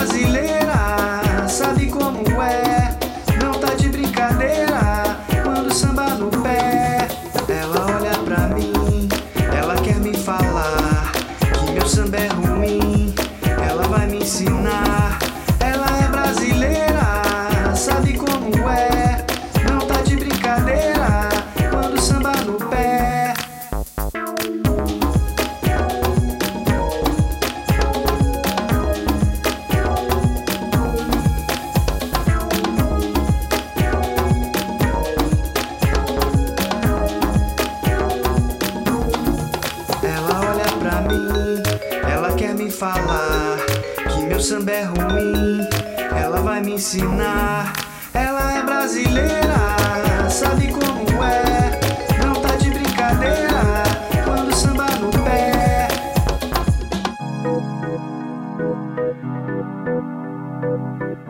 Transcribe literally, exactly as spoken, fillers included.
brasileira, sabe como é, não tá de brincadeira quando samba no pé. Ela olha pra mim, ela quer me falar que meu samba é ruim, ela vai me ensinar. Ela é brasileira, sabe como é, não tá de brincadeira quando samba no pé. Ela quer me falar que meu samba é ruim, ela vai me ensinar. Ela é brasileira, sabe como é, não tá de brincadeira quando samba no pé.